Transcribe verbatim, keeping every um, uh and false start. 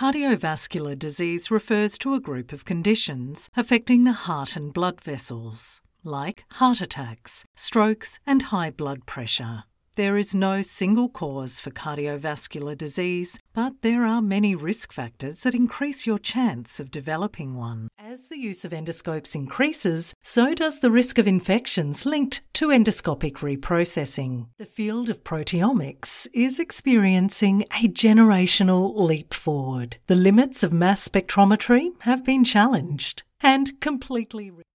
Cardiovascular disease refers to a group of conditions affecting the heart and blood vessels, like heart attacks, strokes, and high blood pressure. There is no single cause for cardiovascular disease, but there are many risk factors that increase your chance of developing one. As the use of endoscopes increases, so does the risk of infections linked to endoscopic reprocessing. The field of proteomics is experiencing a generational leap forward. The limits of mass spectrometry have been challenged and completely